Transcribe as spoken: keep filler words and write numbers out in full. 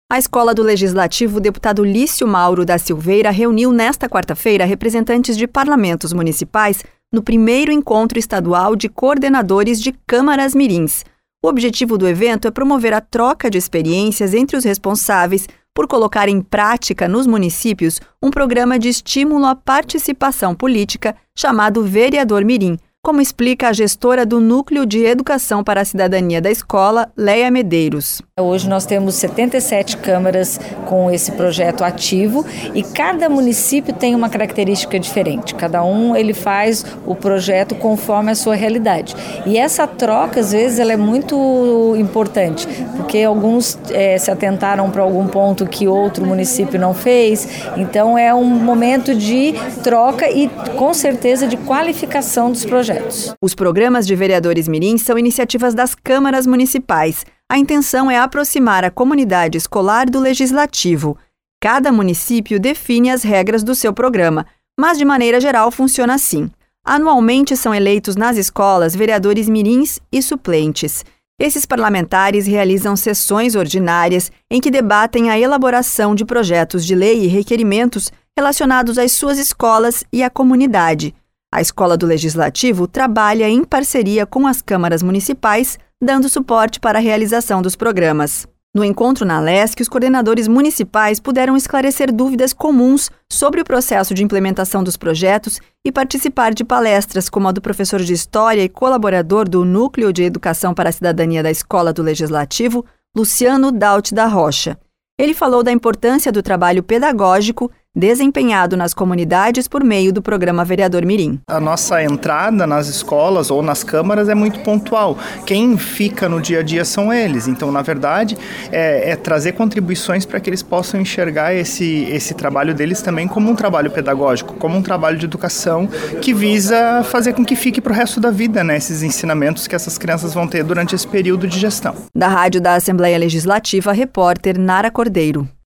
A Escola do Legislativo, o deputado Lício Mauro da Silveira reuniu nesta quarta-feira representantes de parlamentos municipais no primeiro encontro estadual de coordenadores de câmaras mirins. O objetivo do evento é promover a troca de experiências entre os responsáveis por colocar em prática nos municípios um programa de estímulo à participação política chamado Vereador Mirim, como explica a gestora do Núcleo de Educação para a Cidadania da escola, Leia Medeiros. Hoje nós temos setenta e sete câmaras com esse projeto ativo e cada município tem uma característica diferente. Cada um ele faz o projeto conforme a sua realidade. E essa troca, às vezes, ela é muito importante, porque alguns é, se atentaram para algum ponto que outro município não fez. Então é um momento de troca e, com certeza, de qualificação dos projetos. Os programas de vereadores mirins são iniciativas das câmaras municipais. A intenção é aproximar a comunidade escolar do legislativo. Cada município define as regras do seu programa, mas de maneira geral funciona assim. Anualmente são eleitos nas escolas vereadores mirins e suplentes. Esses parlamentares realizam sessões ordinárias em que debatem a elaboração de projetos de lei e requerimentos relacionados às suas escolas e à comunidade. A Escola do Legislativo trabalha em parceria com as câmaras municipais, dando suporte para a realização dos programas. No encontro na Lesc, os coordenadores municipais puderam esclarecer dúvidas comuns sobre o processo de implementação dos projetos e participar de palestras como a do professor de História e colaborador do Núcleo de Educação para a Cidadania da Escola do Legislativo, Luciano Daut da Rocha. Ele falou da importância do trabalho pedagógico desempenhado nas comunidades por meio do programa Vereador Mirim. A nossa entrada nas escolas ou nas câmaras é muito pontual. Quem fica no dia a dia são eles. Então, na verdade, é, é trazer contribuições para que eles possam enxergar esse, esse trabalho deles também como um trabalho pedagógico, como um trabalho de educação que visa fazer com que fique para o resto da vida, né, esses ensinamentos que essas crianças vão ter durante esse período de gestão. Da Rádio da Assembleia Legislativa, repórter Nara Cordeiro.